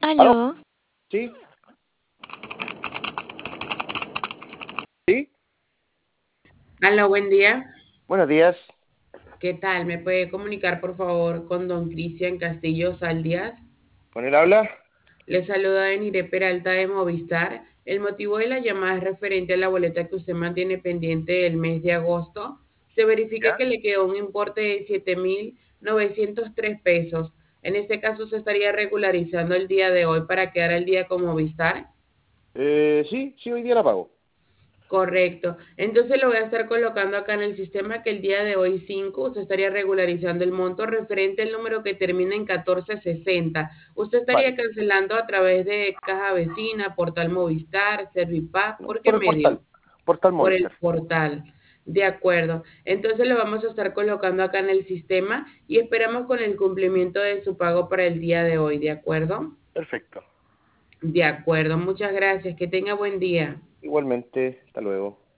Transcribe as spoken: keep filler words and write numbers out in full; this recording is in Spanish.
¿Aló? Aló, ¿Sí? ¿Sí? Aló, buen día. Buenos días. ¿Qué tal? ¿Me puede comunicar, por favor, con don Cristian Castillo Saldías? ¿Con él habla? Le saluda Denire Peralta de Movistar. El motivo de la llamada es referente a la boleta que usted mantiene pendiente del mes de agosto. Se verifica ¿Ya? que le quedó un importe de siete mil novecientos tres pesos. En este caso, se estaría regularizando el día de hoy para quedar al día con Movistar. Eh, sí, sí, hoy día la pago. Correcto. Entonces lo voy a estar colocando acá en el sistema que el día de hoy cinco usted estaría regularizando el monto referente al número que termina en catorce sesenta. Usted estaría Vale. cancelando a través de Caja Vecina, Portal Movistar, Servipack. No, ¿Por qué por el medio? portal. Portal Por el Movistar. portal. De acuerdo. Entonces lo vamos a estar colocando acá en el sistema y esperamos con el cumplimiento de su pago para el día de hoy. ¿De acuerdo? Perfecto. De acuerdo. Muchas gracias. Que tenga buen día. Igualmente, hasta luego.